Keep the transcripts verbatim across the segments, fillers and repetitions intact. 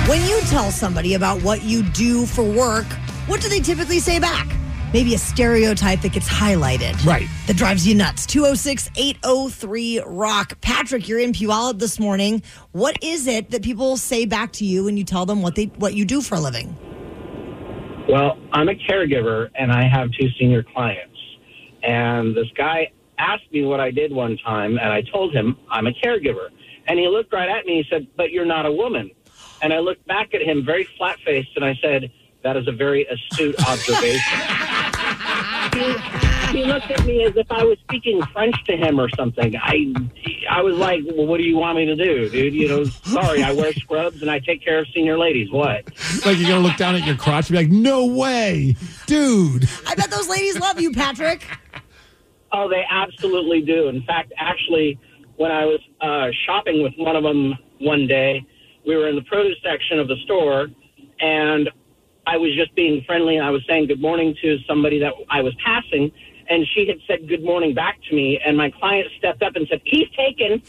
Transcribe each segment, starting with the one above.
When you tell somebody about what you do for work, what do they typically say back? Maybe a stereotype that gets highlighted. Right. That drives you nuts. two oh six, eight oh three, ROCK. Patrick, you're in Puyallup this morning. What is it that people say back to you when you tell them what they what you do for a living? Well, I'm a caregiver, and I have two senior clients. And this guy asked me what I did one time, and I told him I'm a caregiver. And he looked right at me and said, "But you're not a woman." And I looked back at him very flat-faced, and I said, "That is a very astute observation." he, he looked at me as if I was speaking French to him or something. I I was like, "Well, what do you want me to do, dude? You know, sorry, I wear scrubs and I take care of senior ladies. What?" Like you're going to look down at your crotch and be like, "No way, dude." I bet those ladies love you, Patrick. Oh, they absolutely do. In fact, actually, when I was uh, shopping with one of them one day, we were in the produce section of the store, and I was just being friendly, and I was saying good morning to somebody that I was passing, and she had said good morning back to me, and my client stepped up and said, "He's taken."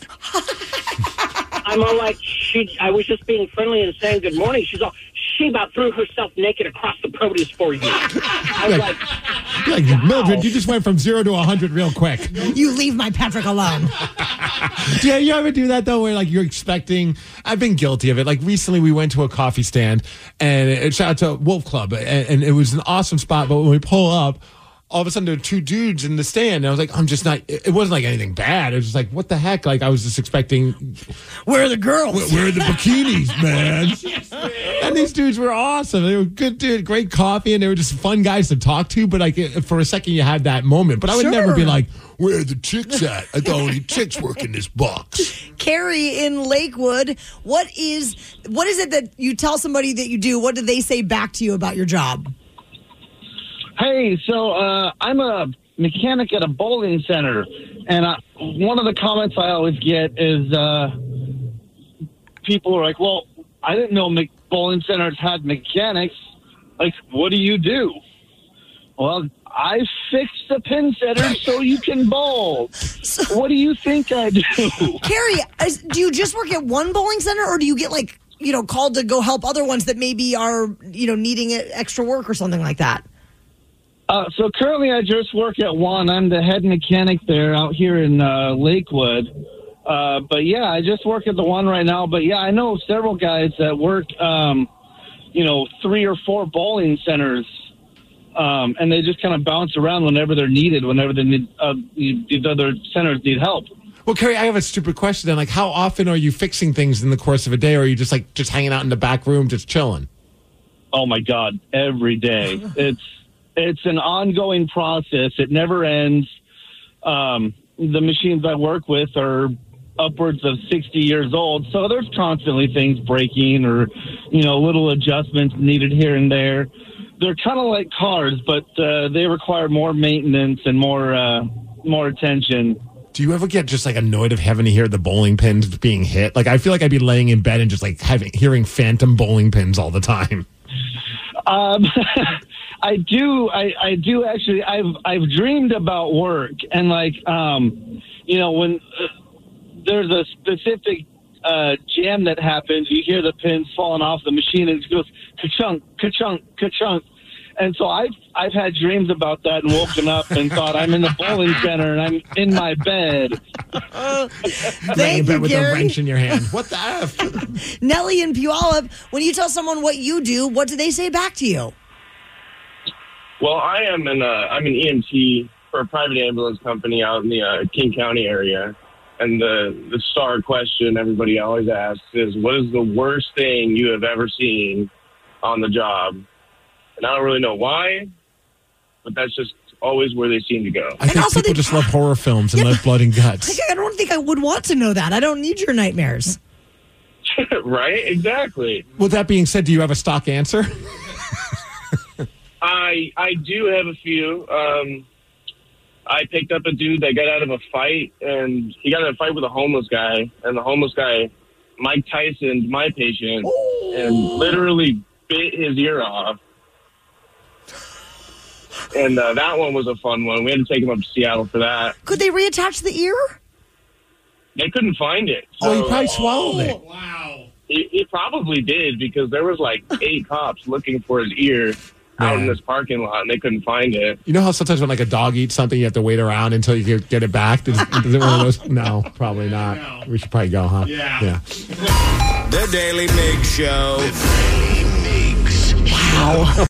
I'm all like, she, I was just being friendly and saying good morning. She's all, she about threw herself naked across the produce for you. I was like, like, like wow. Mildred, you just went from zero to a hundred real quick. You leave my Patrick alone. Yeah, you ever do that though, where like you're expecting? I've been guilty of it. Like recently, we went to a coffee stand, and it, shout out to Wolf Club, and, and it was an awesome spot. But when we pull up, all of a sudden there were two dudes in the stand, and I was like, I'm just not. It wasn't like anything bad. It was just like, what the heck? Like I was just expecting. Where are the girls? Where, where are the bikinis, man? Yes, man? And these dudes were awesome. They were good, dude. Great coffee, and they were just fun guys to talk to. But like for a second, you had that moment. But I would Sure. never be like, where are the chicks at? I thought only chicks work in this box. Carrie in Lakewood, what is what is it that you tell somebody that you do? What do they say back to you about your job? Hey, so uh, I'm a mechanic at a bowling center, and I, one of the comments I always get is uh, people are like, "Well, I didn't know me- bowling centers had mechanics. Like, what do you do?" Well, I fix the pin setters so you can bowl. So, what do you think I do? Carrie, is, do you just work at one bowling center, or do you get like you know called to go help other ones that maybe are you know needing extra work or something like that? Uh, so currently I just work at one. I'm the head mechanic there out here in uh, Lakewood. Uh, but, yeah, I just work at the one right now. But, yeah, I know several guys that work, um, you know, three or four bowling centers. Um, and they just kind of bounce around whenever they're needed, whenever they need, uh, these other centers need help. Well, Carrie, I have a stupid question then. Like, how often are you fixing things in the course of a day, or are you just, like, just hanging out in the back room just chilling? Oh, my God, every day. It's... It's an ongoing process. It never ends. Um, the machines I work with are upwards of sixty years old, so there's constantly things breaking or, you know, little adjustments needed here and there. They're kind of like cars, but uh, they require more maintenance and more uh, more attention. Do you ever get just like annoyed of having to hear the bowling pins being hit? Like I feel like I'd be laying in bed and just like having hearing phantom bowling pins all the time. Um, I do. I, I do actually. I've I've dreamed about work, and like um, you know, when uh, there's a specific uh, jam that happens, you hear the pins falling off the machine, and it goes ka-chunk, ka-chunk, ka-chunk. And so I've I've had dreams about that and woken up and thought I'm in the bowling center and I'm in my bed. Uh, Laying in bed you, with Gary. a wrench in your hand. What the F? Nellie in Puyallup, when you tell someone what you do, what do they say back to you? Well, I am an uh, I'm an E M T for a private ambulance company out in the uh, King County area. And the, the star question everybody always asks is, what is the worst thing you have ever seen on the job? And I don't really know why, but that's just always where they seem to go. I think also people they- just love horror films and Yeah. love blood and guts. Like, I don't think I would want to know that. I don't need your nightmares. Right? Exactly. With that being said, do you have a stock answer? I I do have a few. Um, I picked up a dude that got out of a fight, and he got in a fight with a homeless guy, and the homeless guy, Mike Tyson, my patient, Ooh. and literally bit his ear off. And uh, that one was a fun one. We had to take him up to Seattle for that. Could they reattach the ear? They couldn't find it. Oh, So, you probably swallowed it. Wow. He, he probably did because there was like eight cops looking for his ear out Man. in this parking lot, and they couldn't find it. You know how sometimes when like a dog eats something, you have to wait around until you get- get it back? Is, is it one of those? No, probably not. No. We should probably go, huh? Yeah. Yeah. The Daily Mig Show. Wow.